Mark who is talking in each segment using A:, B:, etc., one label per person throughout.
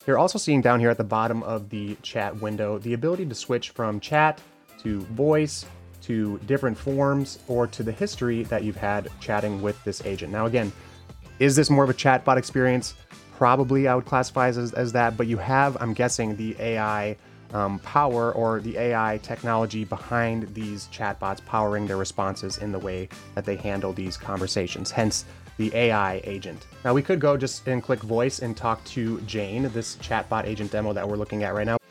A: You're also seeing down here at the bottom of the chat window the ability to switch from chat to voice to different forms or to the history that you've had chatting with this agent. Now, again, is this more of a chatbot experience? Probably I would classify as that, but you have, I'm guessing, the AI power or the AI technology behind these chatbots powering their responses in the way that they handle these conversations, hence the AI agent. Now we could go just and click voice and talk to Jane, this chatbot agent demo that we're looking at right now.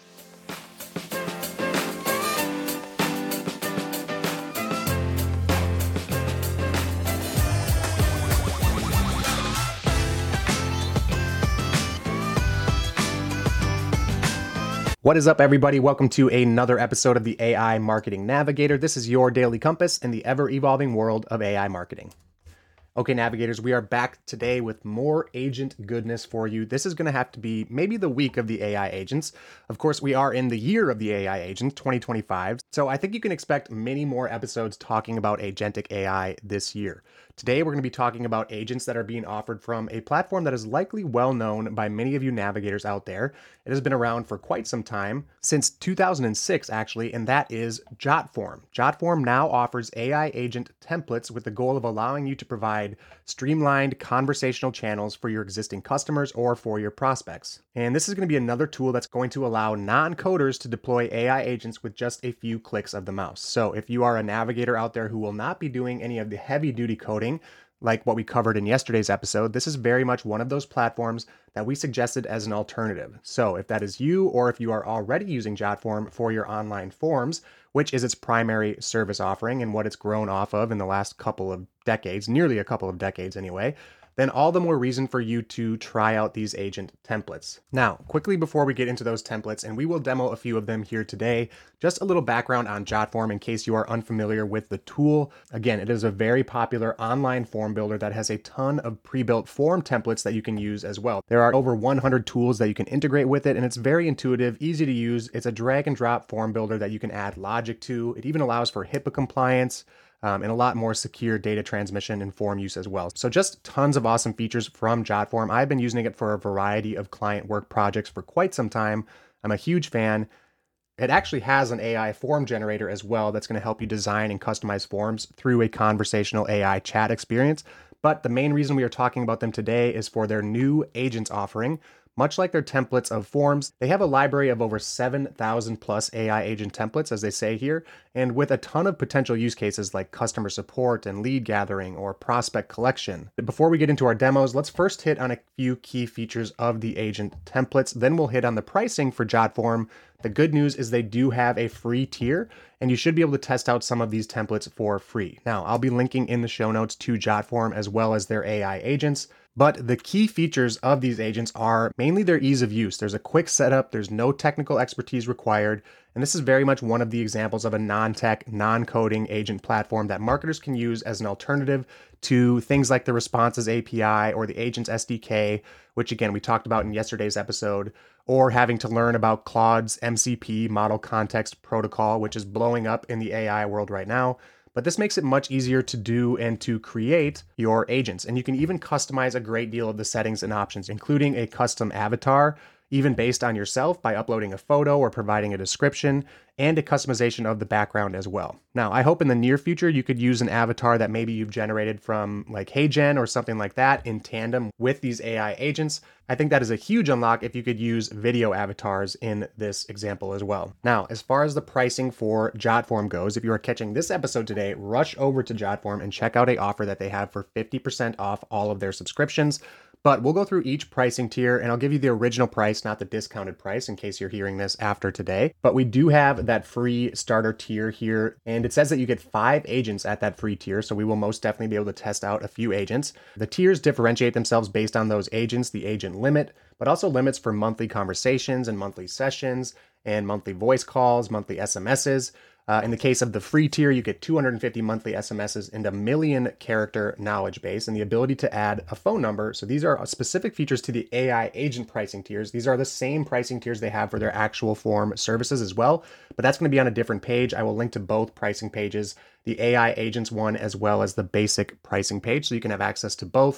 A: What is up, everybody? Welcome to another episode of the AI Marketing Navigator. This is your daily compass in the ever-evolving world of AI marketing. Okay, navigators, we are back today with more agent goodness for you. This is going to have to be maybe the week of the AI agents. Of course, we are in the year of the AI agent, 2025. So I think you can expect many more episodes talking about agentic AI this year. Today, we're going to be talking about agents that are being offered from a platform that is likely well known by many of you navigators out there. It has been around for quite some time, since 2006 actually, and that is Jotform. Jotform now offers AI agent templates with the goal of allowing you to provide streamlined conversational channels for your existing customers or for your prospects. And this is going to be another tool that's going to allow non-coders to deploy AI agents with just a few clicks of the mouse. So if you are a navigator out there who will not be doing any of the heavy-duty coding, like what we covered in yesterday's episode, this is very much one of those platforms that we suggested as an alternative. So if that is you, or if you are already using Jotform for your online forms, which is its primary service offering and what it's grown off of in the last couple of decades, nearly a couple of decades anyway, then all the more reason for you to try out these agent templates. Now, quickly before we get into those templates, and we will demo a few of them here today, just a little background on Jotform in case you are unfamiliar with the tool. Again, it is a very popular online form builder that has a ton of pre-built form templates that you can use as well. There are over 100 tools that you can integrate with it, and it's very intuitive, easy to use. It's a drag and drop form builder that you can add logic to. It even allows for HIPAA compliance, and a lot more secure data transmission and form use as well. So just tons of awesome features from Jotform. I've been using it for a variety of client work projects for quite some time. I'm a huge fan. It actually has an AI form generator as well that's going to help you design and customize forms through a conversational AI chat experience. But the main reason we are talking about them today is for their new agents offering. Much like their templates of forms, they have a library of over 7,000 plus AI agent templates, as they say here, and with a ton of potential use cases like customer support and lead gathering or prospect collection. But before we get into our demos, let's first hit on a few key features of the agent templates. Then we'll hit on the pricing for Jotform. The good news is they do have a free tier, and you should be able to test out some of these templates for free. Now, I'll be linking in the show notes to Jotform as well as their AI agents. But the key features of these agents are mainly their ease of use. There's a quick setup, there's no technical expertise required, and this is very much one of the examples of a non-tech, non-coding agent platform that marketers can use as an alternative to things like the Responses API or the Agents SDK, which again, we talked about in yesterday's episode, or having to learn about Claude's MCP, Model Context Protocol, which is blowing up in the AI world right now. But this makes it much easier to do and to create your agents. And you can even customize a great deal of the settings and options, including a custom avatar, even based on yourself by uploading a photo or providing a description, and a customization of the background as well. Now, I hope in the near future you could use an avatar that maybe you've generated from like HeyGen or something like that in tandem with these AI agents. I think that is a huge unlock if you could use video avatars in this example as well. Now, as far as the pricing for Jotform goes, if you are catching this episode today, rush over to Jotform and check out an offer that they have for 50% off all of their subscriptions. But we'll go through each pricing tier and I'll give you the original price, not the discounted price, in case you're hearing this after today. But we do have that free starter tier here, and it says that you get 5 agents at that free tier, so we will most definitely be able to test out a few agents. The tiers differentiate themselves based on those agents, the agent limit, but also limits for monthly conversations and monthly sessions and monthly voice calls, monthly SMSs. In the case of the free tier, you get 250 monthly SMSs and a 1 million character knowledge base and the ability to add a phone number. So these are specific features to the AI agent pricing tiers. These are the same pricing tiers they have for their actual form services as well, but that's going to be on a different page. I will link to both pricing pages, the AI agents one as well as the basic pricing page, so you can have access to both.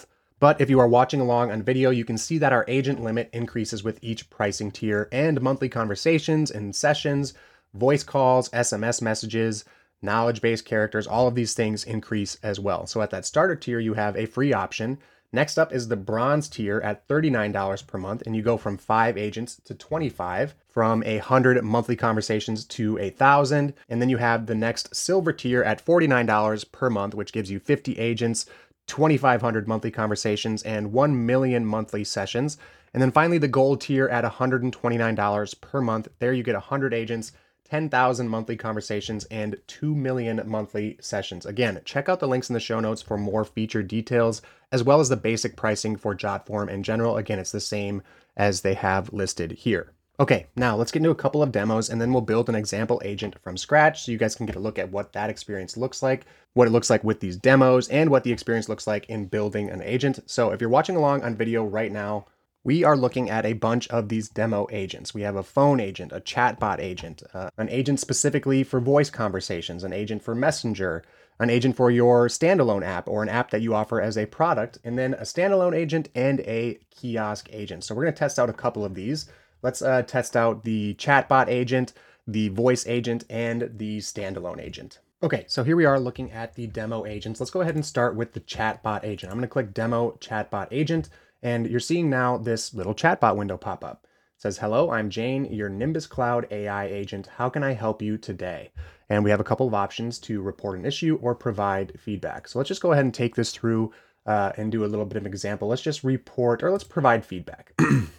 A: But if you are watching along on video, you can see that our agent limit increases with each pricing tier, and monthly conversations and sessions, voice calls, SMS messages, knowledge-based characters, all of these things increase as well. So at that starter tier, you have a free option. Next up is the bronze tier at $39 per month, and you go from 5 agents to 25, from 100 monthly conversations to 1,000. And then you have the next silver tier at $49 per month, which gives you 50 agents, 2,500 monthly conversations, and 1 million monthly sessions. And then finally, the gold tier at $129 per month. There you get 100 agents, 10,000 monthly conversations, and 2 million monthly sessions. Again, check out the links in the show notes for more feature details, as well as the basic pricing for Jotform in general. Again, it's the same as they have listed here. Okay, now let's get into a couple of demos, and then we'll build an example agent from scratch so you guys can get a look at what that experience looks like, what it looks like with these demos, and what the experience looks like in building an agent. So if you're watching along on video right now, we are looking at a bunch of these demo agents. We have a phone agent, a chatbot agent, an agent specifically for voice conversations, an agent for Messenger, an agent for your standalone app or an app that you offer as a product, and then a standalone agent and a kiosk agent. So we're going to test out a couple of these. Let's test out the chatbot agent, the voice agent, and the standalone agent. Okay, so here we are looking at the demo agents. Let's go ahead and start with the chatbot agent. I'm going to click Demo Chatbot Agent, and you're seeing now this little chatbot window pop up. It says, "Hello, I'm Jane, your Nimbus Cloud AI agent. How can I help you today?" And we have a couple of options to report an issue or provide feedback. So let's just go ahead and take this through and do a little bit of an example. Let's just report, or let's provide feedback.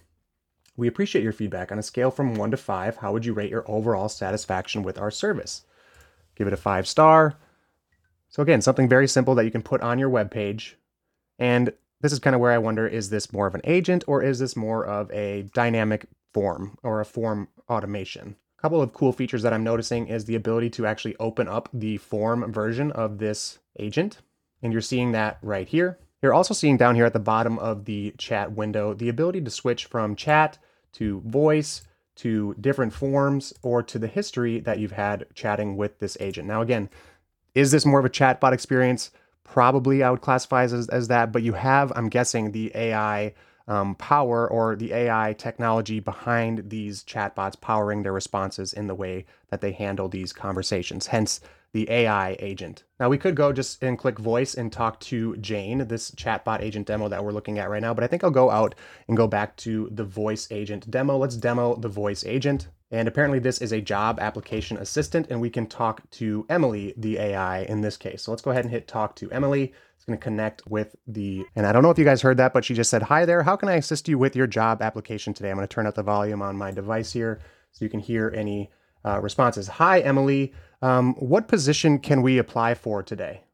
A: "We appreciate your feedback. On a scale from 1 to 5, how would you rate your overall satisfaction with our service?" Give it a 5-star. So again, something very simple that you can put on your web page. And this is kind of where I wonder, is this more of an agent or is this more of a dynamic form or a form automation? A couple of cool features that I'm noticing is the ability to actually open up the form version of this agent. And you're seeing that right here. You're also seeing down here at the bottom of the chat window, the ability to switch from chat to voice, to different forms, or to the history that you've had chatting with this agent. Now, again, is this more of a chatbot experience? Probably I would classify as that, but you have, I'm guessing, the AI power or the AI technology behind these chatbots powering their responses in the way that they handle these conversations, hence the AI agent. Now we could go just and click voice and talk to Jane, this chatbot agent demo that we're looking at right now, but I think I'll go out and go back to the voice agent demo. Let's demo the voice agent. And apparently this is a job application assistant, and we can talk to Emily, the AI in this case. So let's go ahead and hit talk to Emily. It's going to connect with and I don't know if you guys heard that, but she just said, "Hi there, how can I assist you with your job application today?" I'm going to turn up the volume on my device here so you can hear any responses. "Hi, Emily. What position can we apply for today?"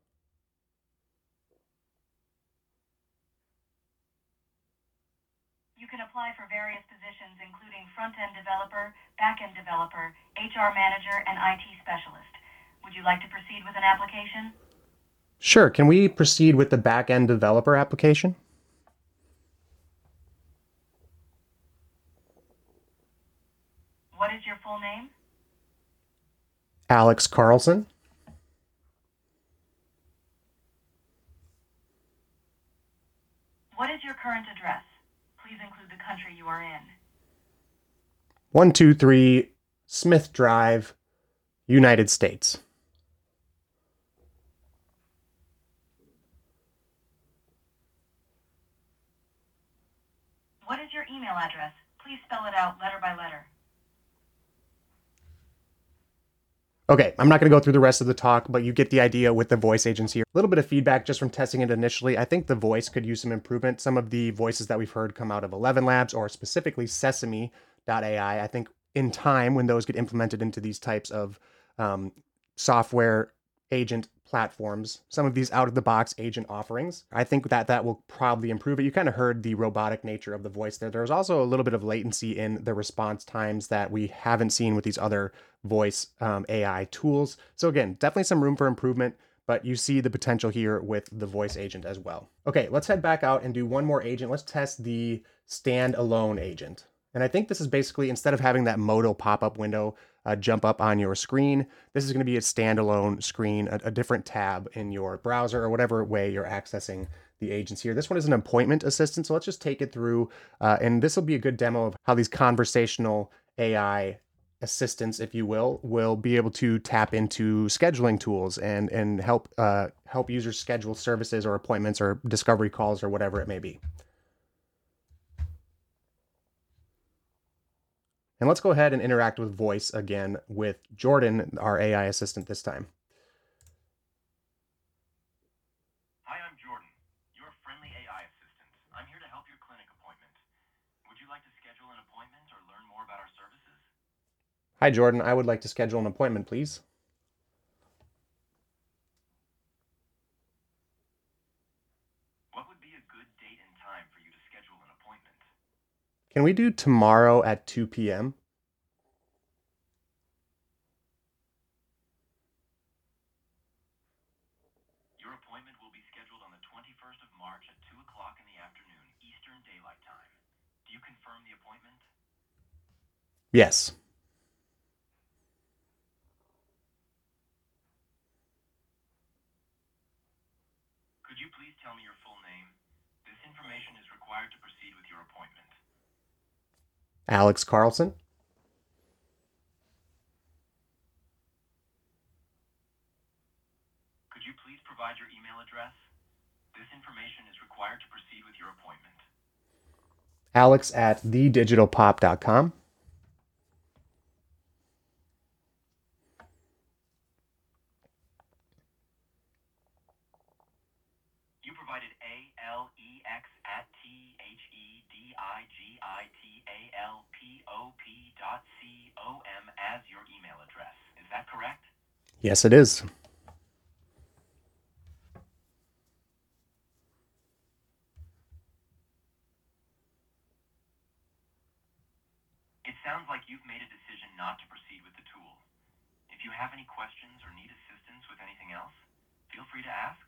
B: You can apply for various positions, including front-end developer, back-end developer, HR manager, and IT specialist. Would you like to proceed with an application?
A: Sure. Can we proceed with the back-end developer application?
B: What is your full name?
A: Alex Carlson.
B: What is your current address? Please include the country you are in.
A: 123 Smith Drive, United States.
B: What is your email address? Please spell it out letter by letter.
A: Okay, I'm not going to go through the rest of the talk, but you get the idea with the voice agents here. A little bit of feedback just from testing it initially. I think the voice could use some improvement. Some of the voices that we've heard come out of ElevenLabs or specifically Sesame.ai, I think in time when those get implemented into these types of software agent platforms, some of these out-of-the-box agent offerings, I think that will probably improve it. You kind of heard the robotic nature of the voice there. There's also a little bit of latency in the response times that we haven't seen with these other voice AI tools. So again, definitely some room for improvement, but you see the potential here with the voice agent as well. Okay, let's head back out and do one more agent. Let's test the standalone agent. And I think this is basically, instead of having that modal pop-up window jump up on your screen, this is going to be a standalone screen, a different tab in your browser or whatever way you're accessing the agents here. This one is an appointment assistant. So let's just take it through. And this will be a good demo of how these conversational AI assistants, if you will be able to tap into scheduling tools and help users schedule services or appointments or discovery calls or whatever it may be. And let's go ahead and interact with voice again with Jordan, our AI assistant this time.
C: Hi, I'm Jordan, your friendly AI assistant. I'm here to help your clinic appointment. Would you like to schedule an appointment or learn more about our services?
A: Hi, Jordan. I would like to schedule an appointment, please.
C: What would be a good date and time for you to schedule an appointment?
A: Can we do tomorrow at 2 p.m.?
C: Your appointment will be scheduled on the 21st of March at 2 o'clock in the afternoon, Eastern Daylight Time. Do you confirm the appointment?
A: Yes.
C: Could you please tell me your full name? This information is required to proceed with your appointment.
A: Alex Carlson.
C: Could you please provide your email address? This information is required to proceed with your appointment.
A: Alex@thedigitalpop.com.
C: You provided alex@thedigitalpop.com as your email address. Is that correct?
A: Yes, it is.
C: It sounds like you've made a decision not to proceed with the tool. If you have any questions or need assistance with anything else, feel free to ask.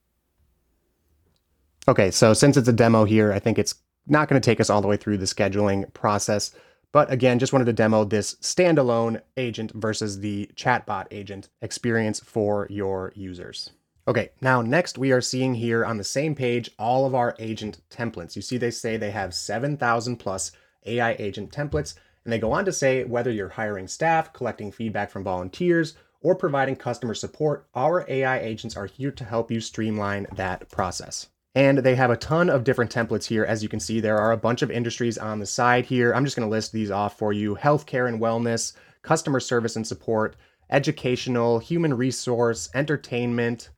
A: Okay, so since it's a demo here, I think it's not going to take us all the way through the scheduling process. But again, just wanted to demo this standalone agent versus the chatbot agent experience for your users. Okay, now next we are seeing here on the same page all of our agent templates. You see they say they have 7,000 plus AI agent templates, and they go on to say whether you're hiring staff, collecting feedback from volunteers, or providing customer support, our AI agents are here to help you streamline that process. And they have a ton of different templates here. As you can see, there are a bunch of industries on the side here. I'm just going to list these off for you. Healthcare and wellness, customer service and support, educational, human resource, entertainment,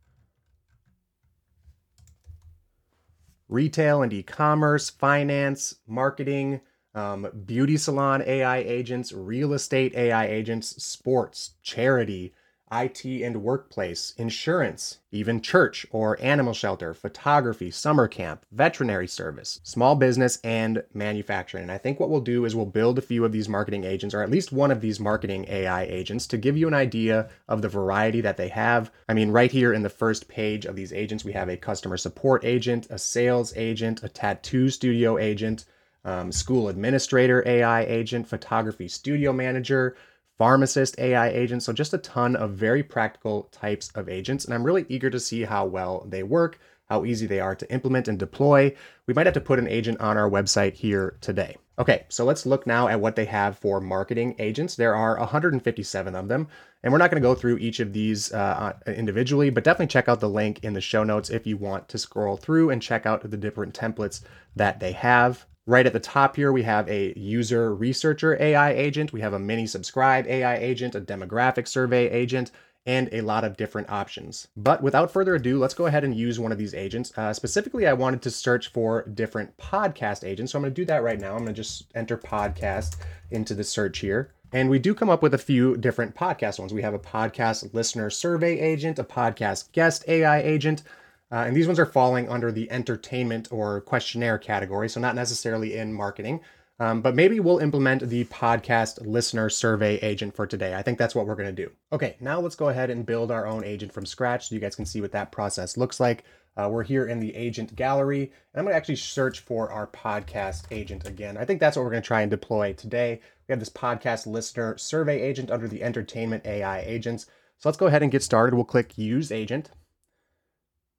A: retail and e-commerce, finance, marketing, beauty salon AI agents, real estate AI agents, sports, charity, IT and workplace, insurance, even church or animal shelter, photography, summer camp, veterinary service, small business, and manufacturing. And I think what we'll do is we'll build a few of these marketing agents, or at least one of these marketing AI agents, to give you an idea of the variety that they have. I mean, right here in the first page of these agents, we have a customer support agent, a sales agent, a tattoo studio agent, school administrator AI agent, photography studio manager, pharmacist AI agents. So just a ton of very practical types of agents. And I'm really eager to see how well they work, how easy they are to implement and deploy. We might have to put an agent on our website here today. Okay, so let's look now at what they have for marketing agents. There are 157 of them, and we're not going to go through each of these individually, but definitely check out the link in the show notes if you want to scroll through and check out the different templates that they have. Right at the top here, we have a user researcher AI agent. We have a mini subscribe AI agent, a demographic survey agent, and a lot of different options. But without further ado, let's go ahead and use one of these agents. Specifically, I wanted to search for different podcast agents. So I'm going to do that right now. I'm going to just enter podcast into the search here. And we do come up with a few different podcast ones. We have a podcast listener survey agent, a podcast guest AI agent, and these ones are falling under the entertainment or questionnaire category, so not necessarily in marketing. But maybe we'll implement the podcast listener survey agent for today. I think that's what we're going to do. Okay, now let's go ahead and build our own agent from scratch so you guys can see what that process looks like. We're here in the agent gallery, and I'm going to actually search for our podcast agent again. I think that's what we're going to try and deploy today. We have this podcast listener survey agent under the entertainment AI agents. So let's go ahead and get started. We'll click use agent.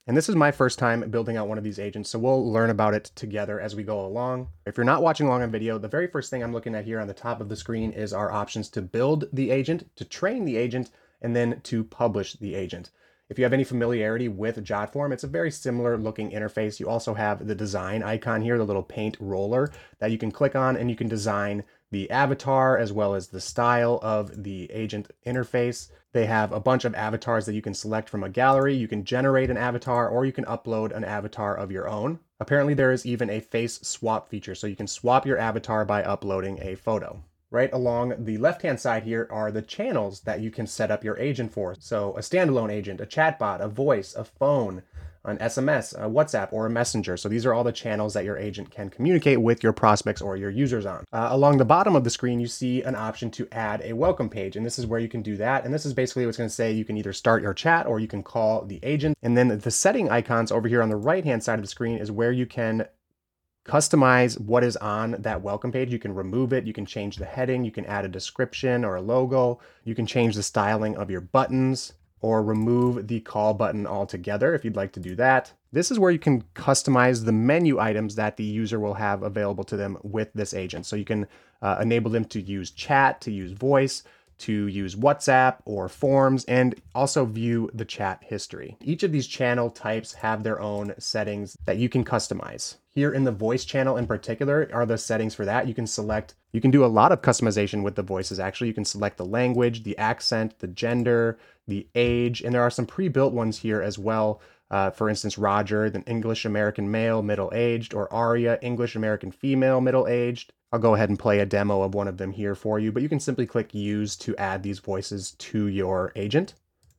A: And this is my first time building out one of these agents, so we'll learn about it together as we go along. If you're not watching along on video, the very first thing I'm looking at here on the top of the screen is our options to build the agent, to train the agent, and then to publish the agent. If you have any familiarity with Jotform, it's a very similar looking interface. You also have the design icon here, the little paint roller that you can click on, and you can design the avatar as well as the style of the agent interface. They have a bunch of avatars that you can select from a gallery. You can generate an avatar or you can upload an avatar of your own. Apparently there is even a face swap feature, so you can swap your avatar by uploading a photo. Right along the left-hand side here are the channels that you can set up your agent for. So a standalone agent, a chatbot, a voice, a phone, an SMS, a WhatsApp, or a messenger. So these are all the channels that your agent can communicate with your prospects or your users on. Along the bottom of the screen, you see an option to add a welcome page, and this is where you can do that. And this is basically what's going to say you can either start your chat or you can call the agent. And then the setting icons over here on the right-hand side of the screen is where you can customize what is on that welcome page. You can remove it, you can change the heading, you can add a description or a logo, you can change the styling of your buttons or remove the call button altogether if you'd like to do that. This is where you can customize the menu items that the user will have available to them with this agent. So you can enable them to use chat, to use voice, to use WhatsApp or forms, and also view the chat history. Each of these channel types have their own settings that you can customize. Here in the voice channel in particular are the settings for that. You can do a lot of customization with the voices actually. You can select the language, the accent, the gender, the age, and there are some pre-built ones here as well. For instance, Roger, the English American male, middle-aged, or Aria, English American female, middle-aged. I'll go ahead and play a demo of one of them here for you, but you can simply click use to add these voices to your agent.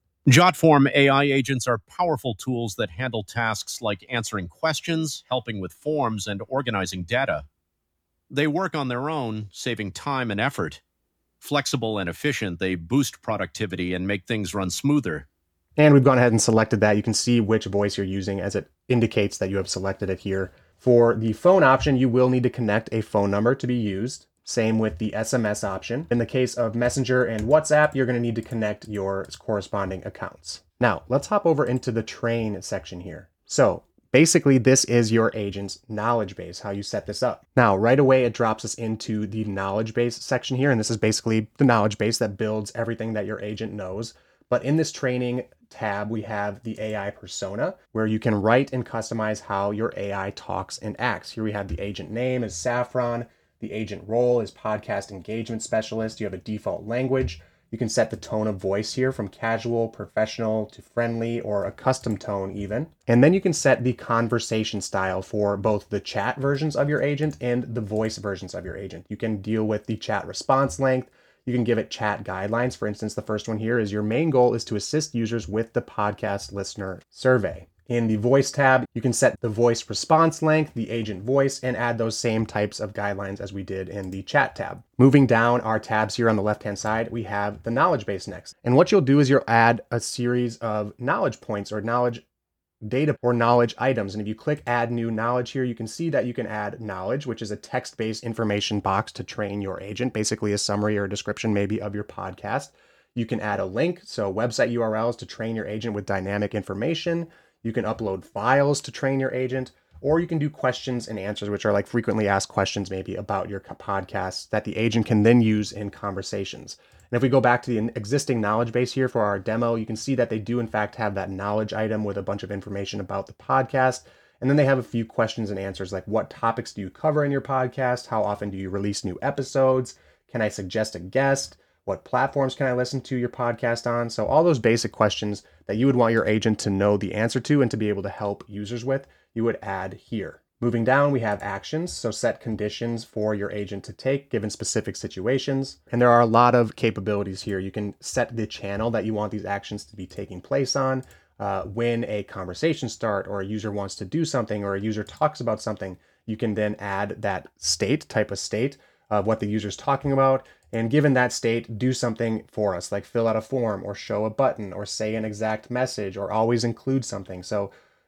D: Jotform AI agents are powerful tools that handle tasks like answering questions, helping with forms, and organizing data. They work on their own, saving time and effort. Flexible and efficient, they boost productivity and make things run smoother.
A: And we've gone ahead and selected that. You can see which voice you're using as it indicates that you have selected it here. For the phone option, you will need to connect a phone number to be used. Same with the SMS option. In the case of Messenger and WhatsApp, you're going to need to connect your corresponding accounts. Now, let's hop over into the train section here. So basically, this is your agent's knowledge base, how you set this up. Now, right away, it drops us into the knowledge base section here. And this is basically the knowledge base that builds everything that your agent knows. But in this training tab, we have the AI persona, where you can write and customize how your AI talks and acts. Here we have the agent name is Saffron. The agent role is podcast engagement specialist. You have a default language. You can set the tone of voice here from casual, professional to friendly, or a custom tone even. And then you can set the conversation style for both the chat versions of your agent and the voice versions of your agent. You can deal with the chat response length. You can give it chat guidelines. For instance, the first one here is your main goal is to assist users with the podcast listener survey. In the voice tab, you can set the voice response length, the agent voice, and add those same types of guidelines as we did in the chat tab. Moving down our tabs here on the left-hand side, we have the knowledge base next. And what you'll do is you'll add a series of knowledge points or knowledge data or knowledge items. And if you click add new knowledge here, you can see that you can add knowledge, which is a text-based information box to train your agent, basically a summary or a description maybe of your podcast. You can add a link, so website URLs to train your agent with dynamic information. You can upload files to train your agent, or you can do questions and answers, which are like frequently asked questions maybe about your podcast that the agent can then use in conversations. And if we go back to the existing knowledge base here for our demo, you can see that they do in fact have that knowledge item with a bunch of information about the podcast. And then they have a few questions and answers like what topics do you cover in your podcast? How often do you release new episodes? Can I suggest a guest? What platforms can I listen to your podcast on? So all those basic questions that you would want your agent to know the answer to and to be able to help users with, you would add here. Moving down, we have actions. So set conditions for your agent to take given specific situations. And there are a lot of capabilities here. You can set the channel that you want these actions to be taking place on. When a conversation starts or a user wants to do something or a user talks about something, you can then add that type of state of what the user's talking about. And given that state, do something for us, like fill out a form or show a button or say an exact message or always include something. So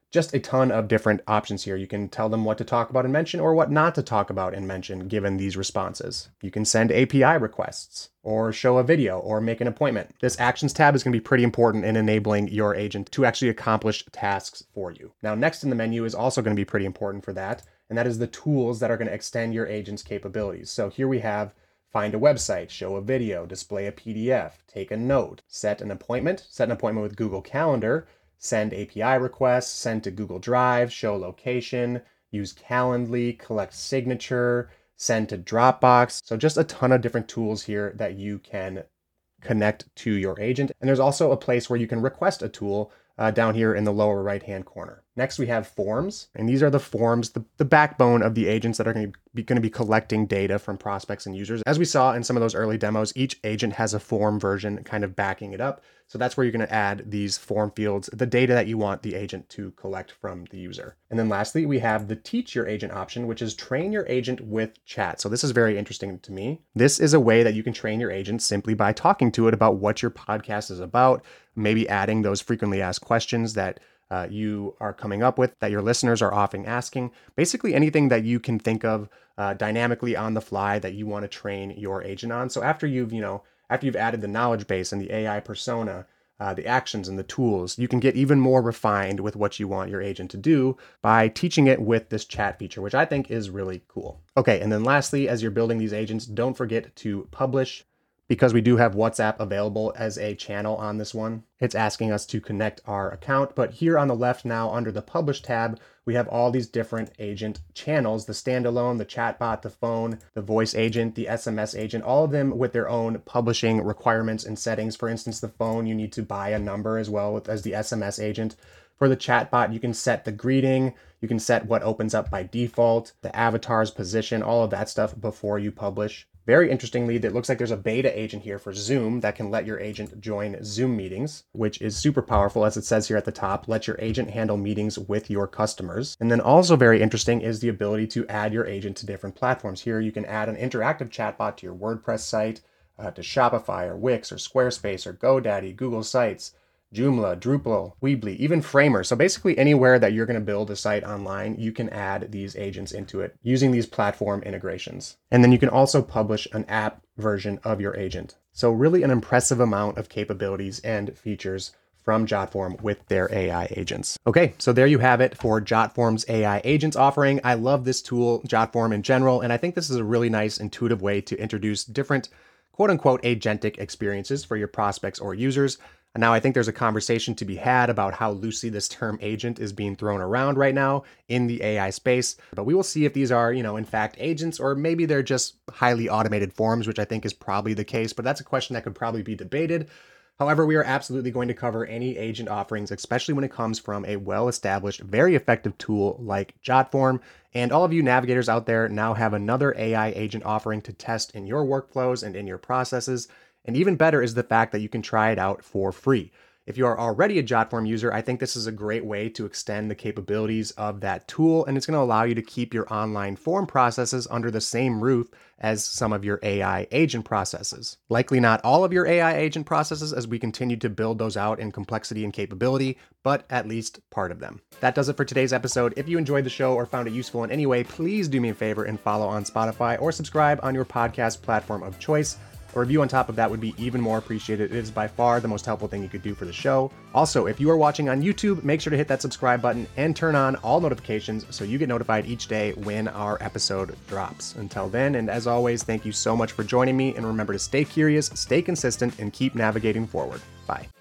A: just a ton of different options here. You can tell them what to talk about and mention or what not to talk about and mention given these responses. You can send API requests or show a video or make an appointment. This Actions tab is going to be pretty important in enabling your agent to actually accomplish tasks for you. Now, next in the menu is also going to be pretty important for that, and that is the tools that are going to extend your agent's capabilities. So here we have find a website, show a video, display a PDF, take a note, set an appointment with Google Calendar, send API requests, send to Google Drive, show location, use Calendly, collect signature, send to Dropbox. So just a ton of different tools here that you can connect to your agent. And there's also a place where you can request a tool down here in the lower right-hand corner. Next, we have forms, and these are the forms, the backbone of the agents that are going to be collecting data from prospects and users. As we saw in some of those early demos, each agent has a form version kind of backing it up. So that's where you're going to add these form fields, the data that you want the agent to collect from the user. And then lastly, we have the teach your agent option, which is train your agent with chat. So this is very interesting to me. This is a way that you can train your agent simply by talking to it about what your podcast is about, maybe adding those frequently asked questions that you are coming up with that your listeners are often asking. Basically anything that you can think of dynamically on the fly that you want to train your agent on. So after you've added the knowledge base and the AI persona, the actions and the tools, you can get even more refined with what you want your agent to do by teaching it with this chat feature, which I think is really cool. Okay, and then lastly, as you're building these agents, don't forget to publish, because we do have WhatsApp available as a channel on this one. It's asking us to connect our account, but here on the left now under the Publish tab, we have all these different agent channels, the standalone, the chatbot, the phone, the voice agent, the SMS agent, all of them with their own publishing requirements and settings. For instance, the phone, you need to buy a number as well as the SMS agent. For the chatbot, you can set the greeting, you can set what opens up by default, the avatar's position, all of that stuff before you publish. Very interestingly, it looks like there's a beta agent here for Zoom that can let your agent join Zoom meetings, which is super powerful. As it says here at the top, let your agent handle meetings with your customers. And then also very interesting is the ability to add your agent to different platforms. Here you can add an interactive chatbot to your WordPress site, to Shopify or Wix or Squarespace or GoDaddy, Google Sites, Joomla, Drupal, Weebly, even Framer. So basically anywhere that you're going to build a site online, you can add these agents into it using these platform integrations. And then you can also publish an app version of your agent. So really an impressive amount of capabilities and features from JotForm with their AI agents. Okay, so there you have it for JotForm's AI agents offering. I love this tool, JotForm in general, and I think this is a really nice intuitive way to introduce different quote-unquote agentic experiences for your prospects or users. And now I think there's a conversation to be had about how loosely this term agent is being thrown around right now in the AI space. But we will see if these are, in fact agents, or maybe they're just highly automated forms, which I think is probably the case, but that's a question that could probably be debated. However, we are absolutely going to cover any agent offerings, especially when it comes from a well-established, very effective tool like JotForm. And all of you navigators out there now have another AI agent offering to test in your workflows and in your processes. And even better is the fact that you can try it out for free. If you are already a JotForm user, I think this is a great way to extend the capabilities of that tool, and it's going to allow you to keep your online form processes under the same roof as some of your AI agent processes. Likely not all of your AI agent processes as we continue to build those out in complexity and capability, but at least part of them. That does it for today's episode. If you enjoyed the show or found it useful in any way, please do me a favor and follow on Spotify or subscribe on your podcast platform of choice. A review on top of that would be even more appreciated. It is by far the most helpful thing you could do for the show. Also, if you are watching on YouTube, make sure to hit that subscribe button and turn on all notifications so you get notified each day when our episode drops. Until then, and as always, thank you so much for joining me, and remember to stay curious, stay consistent, and keep navigating forward. Bye.